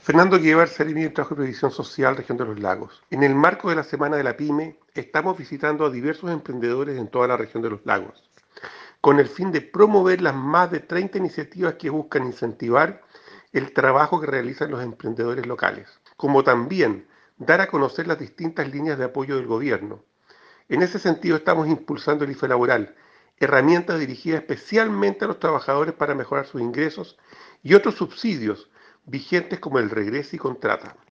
Fernando Guevara, Seremi del Trabajo y Previsión Social, Región de los Lagos. En el marco de la Semana de la PYME, estamos visitando a diversos emprendedores en toda la región de los lagos, con el fin de promover las más de 30 iniciativas que buscan incentivar el trabajo que realizan los emprendedores locales, como también dar a conocer las distintas líneas de apoyo del gobierno. En ese sentido, estamos impulsando el IFE laboral, herramientas dirigidas especialmente a los trabajadores para mejorar sus ingresos y otros subsidios vigentes como el regreso y contrata.